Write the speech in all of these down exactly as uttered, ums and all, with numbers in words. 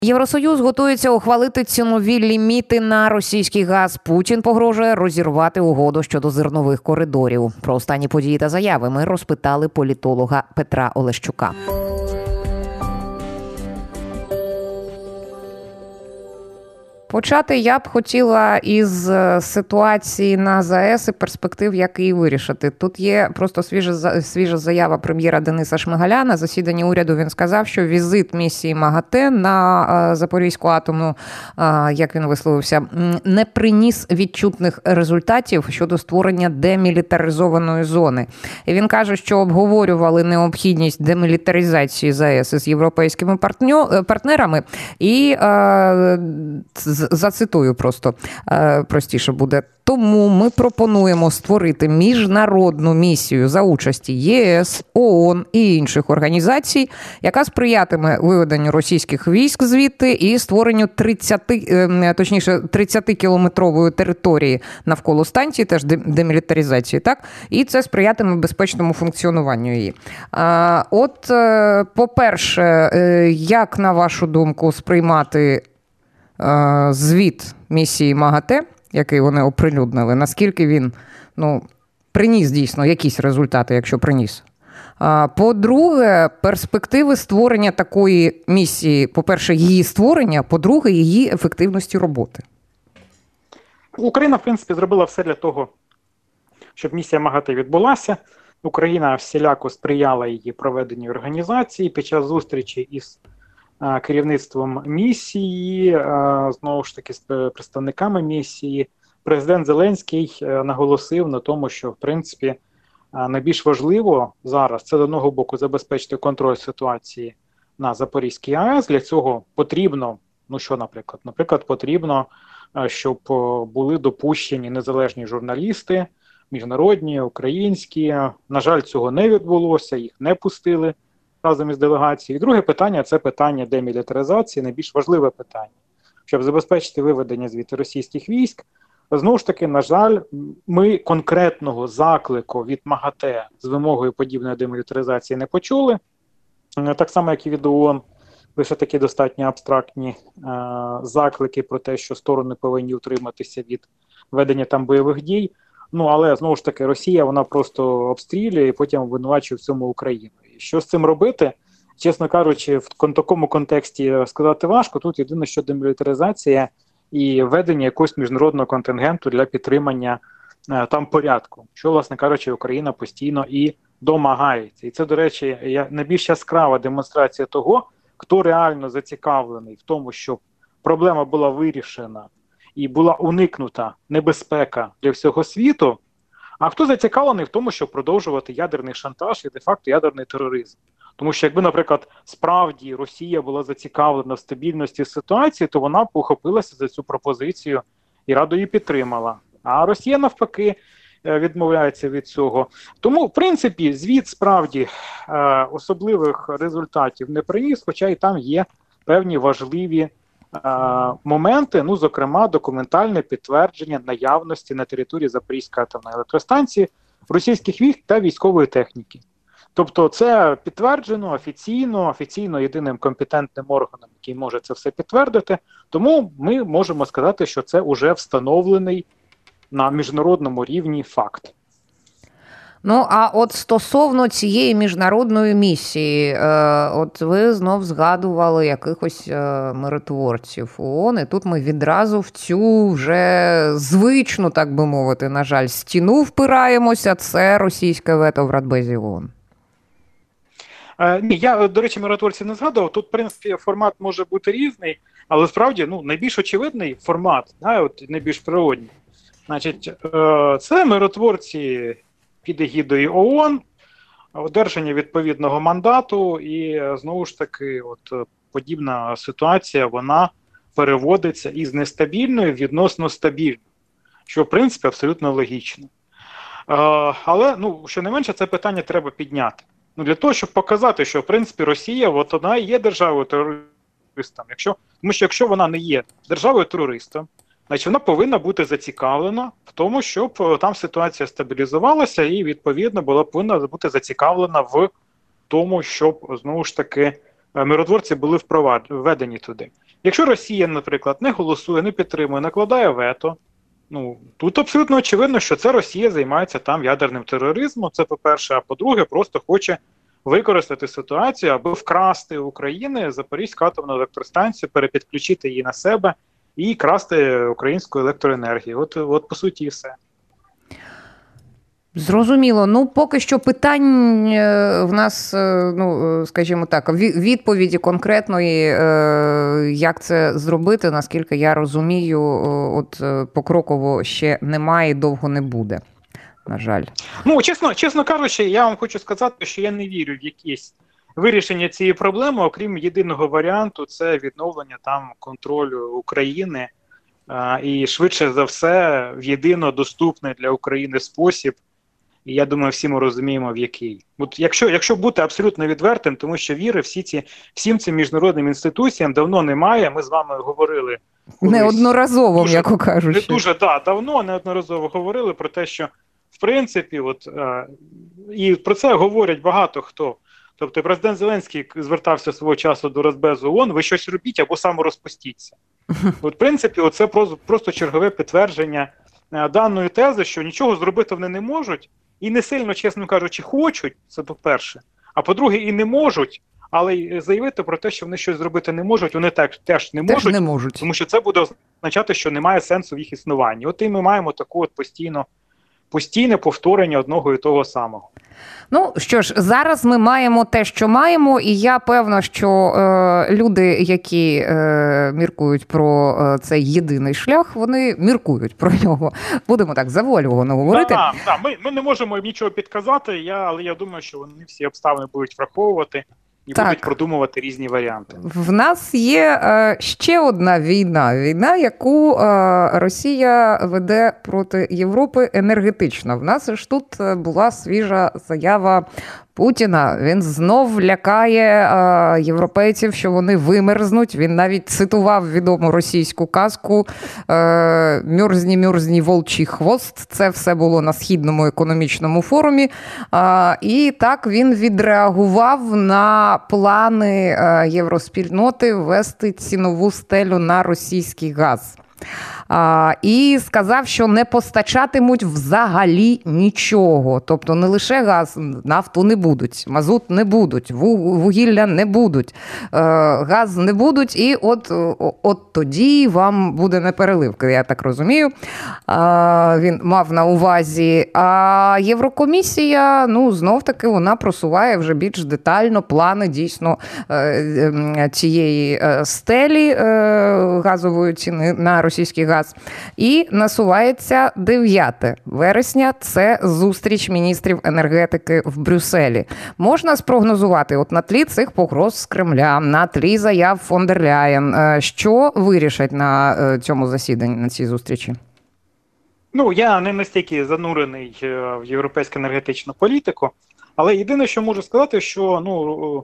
Євросоюз готується ухвалити цінові ліміти на російський газ. Путін погрожує розірвати угоду щодо зернових коридорів. Про останні події та заяви ми розпитали політолога Петра Олещука. Почати я б хотіла із ситуації на ЗАЕС і перспектив, як її вирішити. Тут є просто свіжа, свіжа заява прем'єра Дениса Шмигаля. На засіданні уряду він сказав, що візит місії МАГАТЕ на Запорізьку атомну, як він висловився, не приніс відчутних результатів щодо створення демілітаризованої зони. І він каже, що обговорювали необхідність демілітаризації ЗАЕС із європейськими партнерами і зацитую просто, простіше буде. Тому ми пропонуємо створити міжнародну місію за участі ЄС, ООН і інших організацій, яка сприятиме виведенню російських військ звідти і створенню тридцять, точніше, тридцятикілометрової території навколо станції, теж демілітаризації, так? І це сприятиме безпечному функціонуванню її. От, по-перше, як, на вашу думку, сприймати звіт місії МАГАТЕ, який вони оприлюднили, наскільки він, ну, приніс дійсно якісь результати, якщо приніс. По-друге, перспективи створення такої місії, по-перше, її створення, по-друге, її ефективності роботи. Україна, в принципі, зробила все для того, щоб місія МАГАТЕ відбулася. Україна всіляко сприяла її проведенню організації під час зустрічі із керівництвом місії, знову ж таки, з представниками місії. Президент Зеленський наголосив на тому, що, в принципі, найбільш важливо зараз, це, з одного боку, забезпечити контроль ситуації на Запорізькій АЕС. Для цього потрібно, ну що, наприклад? Наприклад, потрібно, щоб були допущені незалежні журналісти, міжнародні, українські. На жаль, цього не відбулося, їх не пустили разом із делегацією. І друге питання – це питання демілітаризації, найбільш важливе питання. Щоб забезпечити виведення звідти російських військ, знову ж таки, на жаль, ми конкретного заклику від МАГАТЕ з вимогою подібної демілітаризації не почули. Так само, як і від ООН, лише такі достатньо абстрактні е- заклики про те, що сторони повинні утриматися від ведення там бойових дій. Ну, але, знову ж таки, Росія, вона просто обстрілює і потім обвинувачує в цьому Україну. І що з цим робити? Чесно кажучи, в такому контексті сказати важко. Тут єдине, що демілітаризація і введення якогось міжнародного контингенту для підтримання е, там порядку, що, власне кажучи, Україна постійно і домагається. І це, до речі, є найбільш яскрава демонстрація того, хто реально зацікавлений в тому, щоб проблема була вирішена і була уникнута небезпека для всього світу, а хто зацікавлений в тому, щоб продовжувати ядерний шантаж і де-факто ядерний тероризм. Тому що якби, наприклад, справді Росія була зацікавлена в стабільності ситуації, то вона б ухопилася за цю пропозицію і радо її підтримала. А Росія, навпаки, відмовляється від цього. Тому, в принципі, звіт справді особливих результатів не приніс, хоча і там є певні важливі моменти, ну, зокрема, документальне підтвердження наявності на території Запорізької атомної електростанції російських військ та військової техніки. Тобто це підтверджено офіційно, офіційно єдиним компетентним органом, який може це все підтвердити. Тому ми можемо сказати, що це вже встановлений на міжнародному рівні факт. Ну, а от стосовно цієї міжнародної місії, от ви знов згадували якихось миротворців ООН, і тут ми відразу в цю вже звичну, так би мовити, на жаль, стіну впираємося, це російське вето в Радбезі ООН. Ні, я, до речі, миротворців не згадував. Тут, в принципі, формат може бути різний, але справді, ну, найбільш очевидний формат, да, от, найбільш природній. Значить, це миротворці під егідою ООН, одержання відповідного мандату, і, знову ж таки, от подібна ситуація, вона переводиться із нестабільної в відносно стабільну, що, в принципі, абсолютно логічно. Але, ну, що не менше, це питання треба підняти. Ну, для того, щоб показати, що, в принципі, Росія, от вона є державою-терористом. Якщо, тому що якщо вона не є державою-терористом, значить вона повинна бути зацікавлена в тому, щоб там ситуація стабілізувалася і, відповідно, була повинна бути зацікавлена в тому, щоб, знову ж таки, миротворці були введені туди. Якщо Росія, наприклад, не голосує, не підтримує, накладає вето, ну, тут абсолютно очевидно, що це Росія займається там ядерним тероризмом, це по-перше, а по-друге, просто хоче використати ситуацію, аби вкрасти у України Запорізьку атомну електростанцію, перепідключити її на себе і красти українську електроенергію. От, от по суті, і все. Зрозуміло. Ну, поки що питань в нас, ну, скажімо так, відповіді конкретної, як це зробити, наскільки я розумію, от покроково ще немає і довго не буде, на жаль. Ну, чесно, чесно кажучи, я вам хочу сказати, що я не вірю в якісь вирішення цієї проблеми, окрім єдиного варіанту, це відновлення там контролю України і швидше за все в єдино доступний для України спосіб. І я думаю, всі ми розуміємо, в який. От якщо, якщо бути абсолютно відвертим, тому що віри всі ці, всім цим міжнародним інституціям давно немає. Ми з вами говорили колись, неодноразово, дуже, м'яко кажучи. Не дуже, да, давно неодноразово говорили про те, що в принципі, от, е, і про це говорять багато хто. Тобто президент Зеленський звертався свого часу до Радбезу ООН, ви щось робіть або саморозпустіться. От, в принципі, це просто, просто чергове підтвердження е, даної тези, що нічого зробити вони не можуть, і не сильно, чесно кажучи, хочуть, це по-перше, а по-друге, і не можуть, але й заявити про те, що вони щось зробити не можуть, вони так, теж, не, теж можуть, не можуть, тому що це буде означати, що немає сенсу в їх існуванні. От і ми маємо таку от постійно, постійне повторення одного і того самого. Ну, що ж, зараз ми маємо те, що маємо, і я певна, що е, люди, які е, міркують про е, цей єдиний шлях, вони міркують про нього. Будемо так завуальовано говорити. Так, так, ми, ми не можемо їм нічого підказати, я, але я думаю, що вони всі обставини будуть враховувати і так. будуть продумувати різні варіанти. В нас є е, ще одна війна. Війна, яку е, Росія веде проти Європи енергетично. В нас ж тут була свіжа заява Путіна. Він знов лякає е, європейців, що вони вимерзнуть. Він навіть цитував відому російську казку е, «Мюрзні, мюрзні, волчий хвост». Це все було на Східному економічному форумі. Е, і так він відреагував на плани е, євроспільноти ввести цінову стелю на російський газ. А, і сказав, що не постачатимуть взагалі нічого. Тобто не лише газ, нафту не будуть, мазут не будуть, вугілля не будуть, е, газ не будуть, і от, от тоді вам буде непереливка, я так розумію. А, він мав на увазі. А Єврокомісія, ну, знов-таки, вона просуває вже більш детально плани дійсно е, цієї стелі е, газової ціни на російський газ. І насувається дев'яте вересня, це зустріч міністрів енергетики в Брюсселі. Можна спрогнозувати, от на тлі цих погроз з Кремля, на тлі заяв фон дер Ляєн, що вирішать на цьому засіданні, на цій зустрічі? Ну, я не настільки занурений в європейську енергетичну політику, але єдине, що можу сказати, що ну,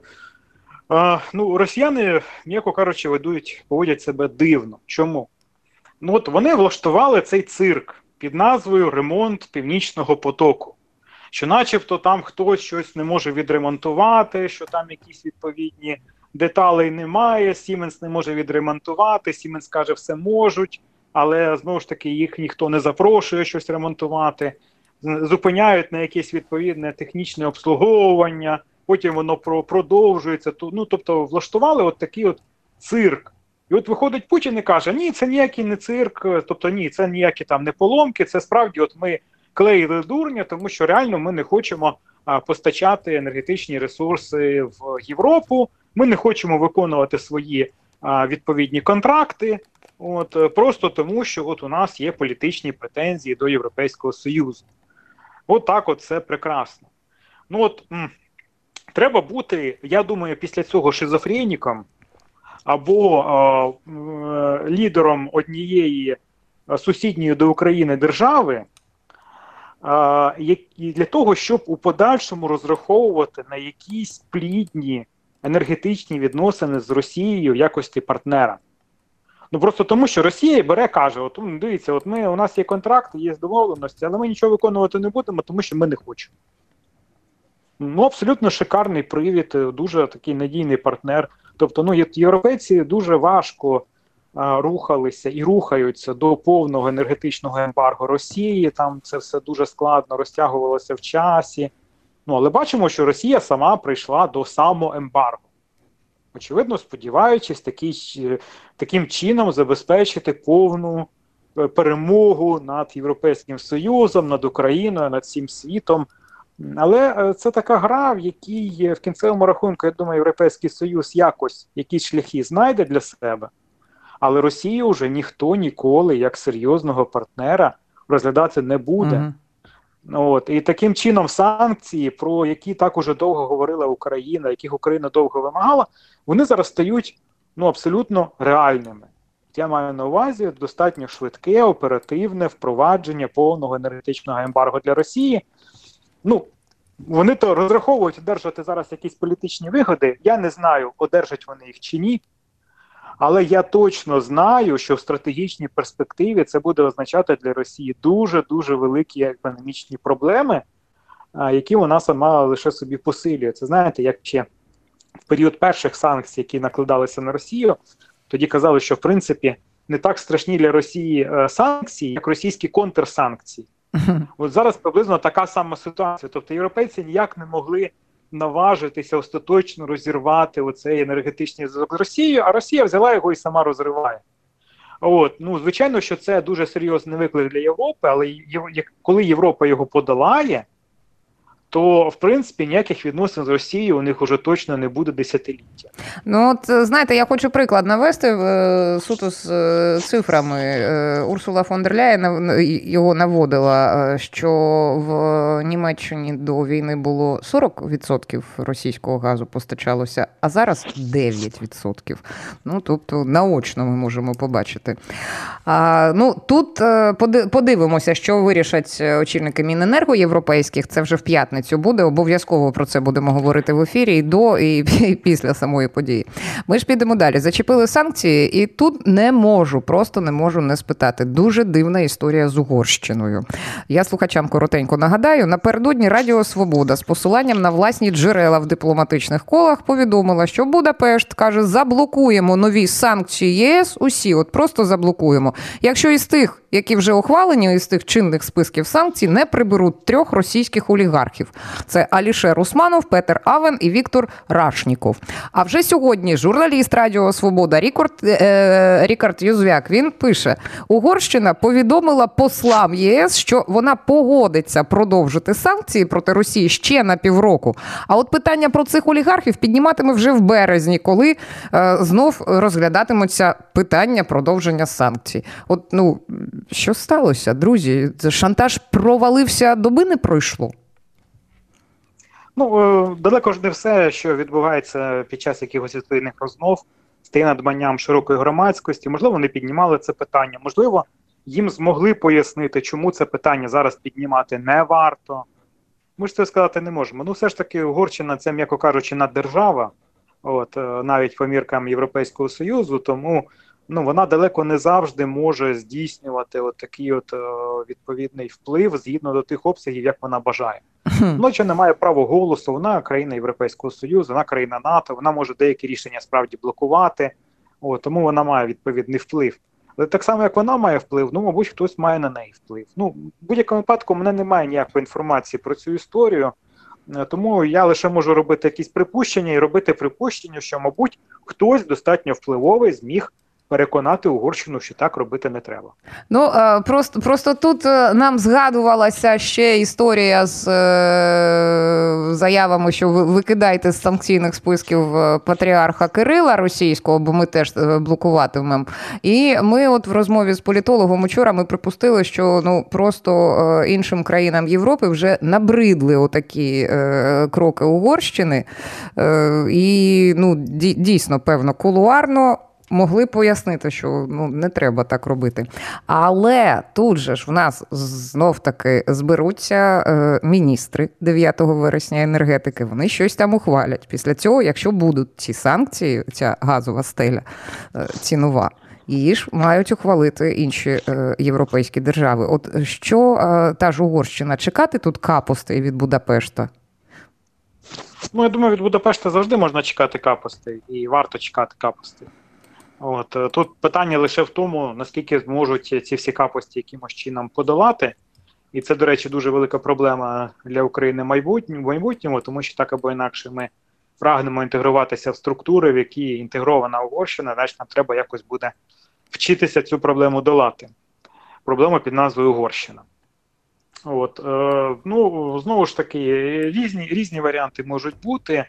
е, ну, росіяни, м'яко кажучи, ведуть, поводять себе дивно. Чому? Ну от вони влаштували цей цирк під назвою «Ремонт Північного потоку». Що начебто там хтось щось не може відремонтувати, що там якісь відповідні деталей немає, Сіменс не може відремонтувати, Сіменс каже, все можуть, але знову ж таки їх ніхто не запрошує щось ремонтувати, зупиняють на якесь відповідне технічне обслуговування, потім воно продовжується. Ну, тобто влаштували от такий от цирк. І от виходить Путін і каже, ні, це ніякий не цирк, тобто ні, це ніякі там не поломки, це справді от ми клеїли дурня, тому що реально ми не хочемо а, постачати енергетичні ресурси в Європу, ми не хочемо виконувати свої а, відповідні контракти, от, просто тому, що от у нас є політичні претензії до Європейського Союзу. От так от це прекрасно. Ну от, м- треба бути, я думаю, після цього шизофреніком, або е, е, лідером однієї сусідньої до України держави, е, які, для того, щоб у подальшому розраховувати на якісь плідні енергетичні відносини з Росією в якості партнера. Ну просто тому, що Росія бере, каже, от дивіться, от ми, у нас є контракт, є домовленості, але ми нічого виконувати не будемо, тому що ми не хочемо. Ну, абсолютно шикарний привід, дуже такий надійний партнер. Тобто, ну, європейці дуже важко а, рухалися і рухаються до повного енергетичного ембарго Росії, там це все дуже складно розтягувалося в часі. Ну, але бачимо, що Росія сама прийшла до самоембарго. Очевидно, сподіваючись такий, таким чином забезпечити повну перемогу над Європейським Союзом, над Україною, над всім світом. Але це така гра, в якій в кінцевому рахунку, я думаю, Європейський Союз якось якісь шляхи знайде для себе, але Росію вже ніхто ніколи як серйозного партнера розглядати не буде. Mm-hmm. От, і таким чином санкції, про які так уже довго говорила Україна, яких Україна довго вимагала, вони зараз стають ну, абсолютно реальними. Я маю на увазі достатньо швидке, оперативне впровадження повного енергетичного ембарго для Росії. Ну, вони то розраховують одержати зараз якісь політичні вигоди. Я не знаю, одержать вони їх чи ні. Але я точно знаю, що в стратегічній перспективі це буде означати для Росії дуже-дуже великі економічні проблеми, які вона сама лише собі посилює. Це, знаєте, як ще в період перших санкцій, які накладалися на Росію, тоді казали, що, в принципі, не так страшні для Росії санкції, як російські контрсанкції. Uh-huh. От зараз приблизно така сама ситуація. Тобто європейці ніяк не могли наважитися остаточно розірвати оцей енергетичний зв'язок з Росією, а Росія взяла його і сама розриває. От, ну, звичайно, що це дуже серйозний виклик для Європи, але коли Європа його подолає, то, в принципі, ніяких відносин з Росією у них уже точно не буде десятиліття. Ну, от, знаєте, я хочу приклад навести е, суто з е, цифрами. Е, Урсула фон дер Ляєн його наводила, що в Німеччині до війни було сорок відсотків російського газу постачалося, а зараз дев'ять відсотків. Ну, тобто, наочно ми можемо побачити. А, ну, тут е, подивимося, що вирішать очільники Міненерго європейських, це вже в п'ятницю буде, обов'язково про це будемо говорити в ефірі і до, і після самої події. Ми ж підемо далі. Зачепили санкції, і тут не можу, просто не можу не спитати. Дуже дивна історія з Угорщиною. Я слухачам коротенько нагадаю, напередодні Радіо Свобода з посиланням на власні джерела в дипломатичних колах повідомила, що Будапешт, каже, заблокуємо нові санкції ЄС, усі, от просто заблокуємо. Якщо із тих, які вже ухвалені, із тих чинних списків санкцій, не приберуть трьох російських олігархів. Це Алішер Усманов, Петер Авен і Віктор Рашніков. А вже сьогодні журналіст Радіо Свобода Рікард, е, Рікард Юзвяк, він пише, Угорщина повідомила послам ЄС, що вона погодиться продовжити санкції проти Росії ще на півроку. А от питання про цих олігархів підніматиме вже в березні, коли е, знов розглядатимуться питання продовження санкцій. От, ну, що сталося, друзі? Шантаж провалився, доби не пройшло? Ну, далеко ж не все, що відбувається під час якихось відповідних розмов, стає надбанням широкої громадськості. Можливо, вони піднімали це питання. Можливо, їм змогли пояснити, чому це питання зараз піднімати не варто. Ми ж це сказати не можемо. Ну, все ж таки, Угорщина – це, м'яко кажучи, наддержава, от, навіть по міркам Європейського Союзу, тому ну, вона далеко не завжди може здійснювати от такий от, о, відповідний вплив згідно до тих обсягів, як вона бажає. Вона ще не має права голосу, вона країна Європейського Союзу, вона країна НАТО, вона може деякі рішення справді блокувати, о, тому вона має відповідний вплив. Але так само, як вона має вплив, ну, мабуть, хтось має на неї вплив. Ну, в будь-якому випадку, в мене немає ніякої інформації про цю історію, тому я лише можу робити якісь припущення і робити припущення, що, мабуть, хтось достатньо впливовий зміг переконати Угорщину, що так робити не треба. Ну, просто, просто тут нам згадувалася ще історія з е, заявами, що ви викидайте з санкційних списків патріарха Кирила російського, бо ми теж блокуватимемо. І ми от в розмові з політологом учора ми припустили, що ну, просто іншим країнам Європи вже набридли отакі е, кроки Угорщини. Е, і ну, дійсно, певно, кулуарно могли пояснити, що ну, не треба так робити. Але тут же ж в нас знов-таки зберуться е, міністри дев'ятого вересня енергетики. Вони щось там ухвалять. Після цього, якщо будуть ці санкції, ця газова стеля е, цінова, її ж мають ухвалити інші е, європейські держави. От що е, та ж Угорщина, чекати тут капусти від Будапешта? Ну, я думаю, від Будапешта завжди можна чекати капостей, і варто чекати капостей. От, тут питання лише в тому, наскільки зможуть ці всі капості якимось чином подолати. І це, до речі, дуже велика проблема для України в майбутньому, тому що так або інакше ми прагнемо інтегруватися в структури, в які інтегрована Угорщина, значить нам треба якось буде вчитися цю проблему долати. Проблема під назвою Угорщина. От, е, ну, знову ж таки, різні, різні варіанти можуть бути.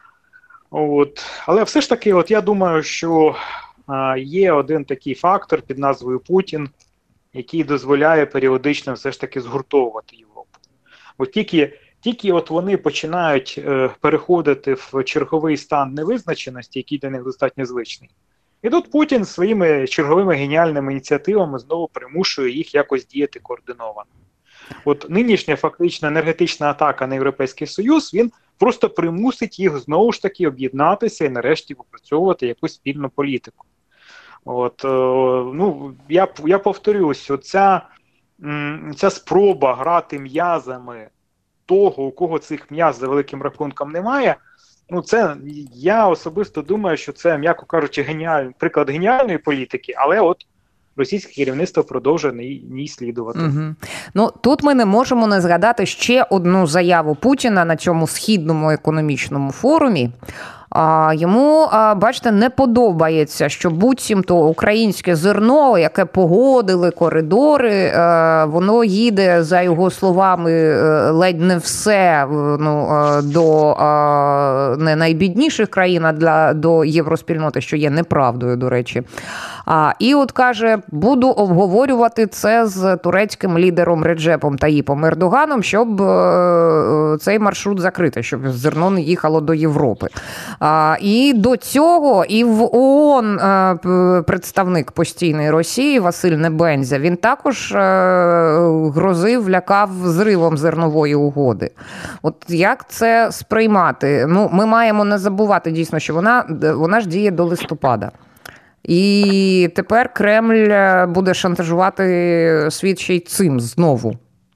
От, але все ж таки, от я думаю, що е, є один такий фактор під назвою Путін, який дозволяє періодично все ж таки згуртовувати Європу. От тільки, тільки от вони починають е, переходити в черговий стан невизначеності, який для них достатньо звичний. І тут Путін своїми черговими геніальними ініціативами знову примушує їх якось діяти координовано. От нинішня фактично енергетична атака на Європейський Союз, він просто примусить їх знову ж таки об'єднатися і нарешті випрацьовувати якусь спільну політику. От, ну, я, я повторюсь, оця, ця спроба грати м'язами того, у кого цих м'яз за великим рахунком немає, ну це, я особисто думаю, що це, м'яко кажучи, геніальний, приклад геніальної політики, але от російське керівництво продовжує ній слідувати. Угу. Ну, тут ми не можемо не згадати ще одну заяву Путіна на цьому східному економічному форумі. А, йому, а, бачите, не подобається, що буцімто українське зерно, яке погодили коридори, а, воно їде, за його словами, ледь не все ну, до а, не найбідніших країн, а для, до євроспільноти, що є неправдою, до речі. А, і от каже, буду обговорювати це з турецьким лідером Реджепом Таїпом Ердоганом, щоб а, цей маршрут закрити, щоб зерно не їхало до Європи. А, і до цього і в ООН а, представник постійної Росії Василь Небензя, він також а, грозив, лякав зривом зернової угоди. От як це сприймати? Ну, ми маємо не забувати дійсно, що вона, вона ж діє до листопада. І тепер Кремль буде шантажувати світ ще й цим знову.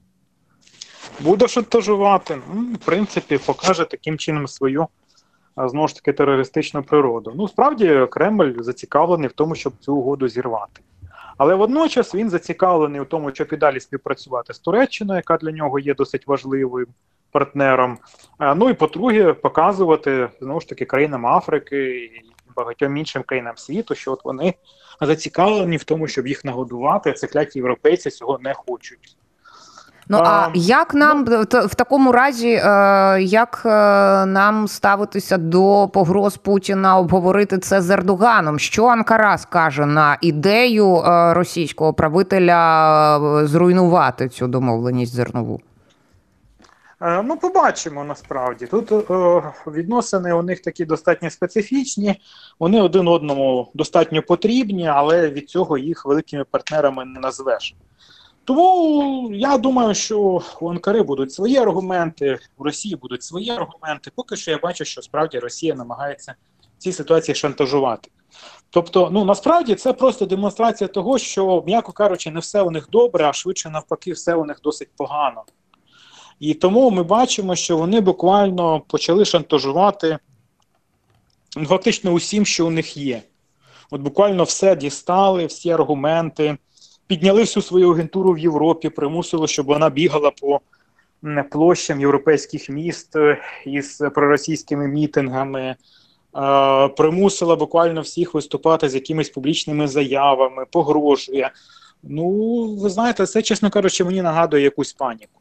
Буде шантажувати. Ну, в принципі, покаже таким чином свою, знову ж таки, терористичну природу. Ну, справді, Кремль зацікавлений в тому, щоб цю угоду зірвати. Але водночас він зацікавлений в тому, щоб і далі співпрацювати з Туреччиною, яка для нього є досить важливим партнером. Ну і, по-друге, показувати, знову ж таки, країнам Африки і багатьом іншим країнам світу, що от вони зацікавлені в тому, щоб їх нагодувати, а ці кляті європейці цього не хочуть. Ну, а як нам ну, в такому разі, як нам ставитися до погроз Путіна, обговорити це з Ердоганом? Що Анкара скаже на ідею російського правителя зруйнувати цю домовленість зернову? Ну, побачимо, насправді. Тут е, відносини у них такі достатньо специфічні, вони один одному достатньо потрібні, але від цього їх великими партнерами не назвеш. Тому я думаю, що у Анкари будуть свої аргументи, у Росії будуть свої аргументи. Поки що я бачу, що справді Росія намагається в цій ситуації шантажувати. Тобто, ну, насправді це просто демонстрація того, що, м'яко кажучи, не все у них добре, а швидше навпаки все у них досить погано. І тому ми бачимо, що вони буквально почали шантажувати ну, фактично усім, що у них є. От буквально все дістали, всі аргументи, підняли всю свою агентуру в Європі, примусили, щоб вона бігала по площам європейських міст із проросійськими мітингами, примусила буквально всіх виступати з якимись публічними заявами, погрожує. Ну, ви знаєте, це, чесно кажучи, мені нагадує якусь паніку.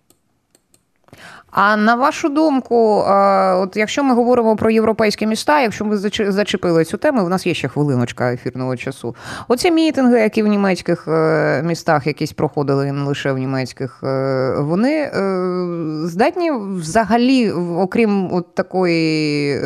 А на вашу думку, от якщо ми говоримо про європейські міста, якщо ми зачепили цю тему, в нас є ще хвилиночка ефірного часу. Оці мітинги, які в німецьких містах якісь проходили, не лише в німецьких, вони здатні взагалі, окрім от такої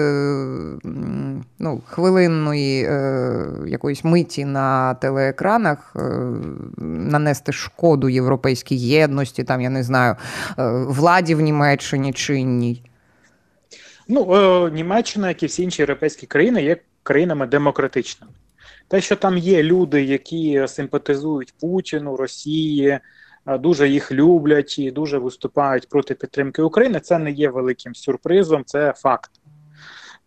ну, хвилинної якоїсь миті на телеекранах, нанести шкоду європейській єдності, там, я не знаю, владі в Німеччині чинній? Ну, е, Німеччина, як і всі інші європейські країни, є країнами демократичними. Те, що там є люди, які симпатизують Путіну, Росії, дуже їх люблять і дуже виступають проти підтримки України, це не є великим сюрпризом, це факт.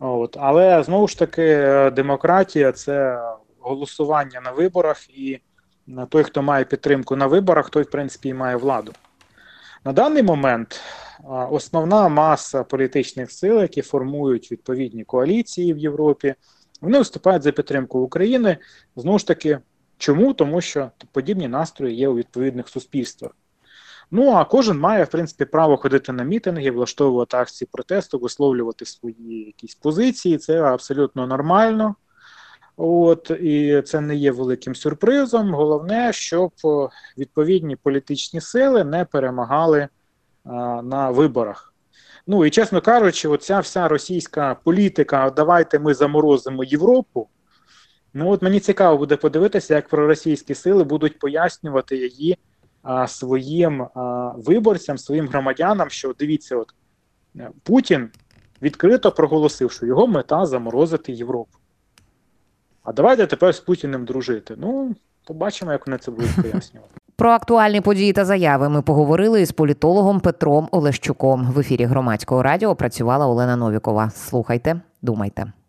От. Але, знову ж таки, демократія – це голосування на виборах, і той, хто має підтримку на виборах, той, в принципі, і має владу. На даний момент основна маса політичних сил, які формують відповідні коаліції в Європі, вони виступають за підтримку України. Знову ж таки, чому? Тому що подібні настрої є у відповідних суспільствах. Ну, а кожен має, в принципі, право ходити на мітинги, влаштовувати акції протесту, висловлювати свої якісь позиції. Це абсолютно нормально. От, і це не є великим сюрпризом. Головне, щоб відповідні політичні сили не перемагали а, на виборах. Ну, і, чесно кажучи, оця вся російська політика, давайте ми заморозимо Європу, ну, от мені цікаво буде подивитися, як проросійські сили будуть пояснювати її а, своїм а, виборцям, своїм громадянам, що, дивіться, от, Путін відкрито проголосив, що його мета – заморозити Європу. А давайте тепер з Путіним дружити. Ну, побачимо, як вони це будуть пояснювати. Про актуальні події та заяви ми поговорили із політологом Петром Олещуком. В ефірі Громадського радіо працювала Олена Новікова. Слухайте, думайте.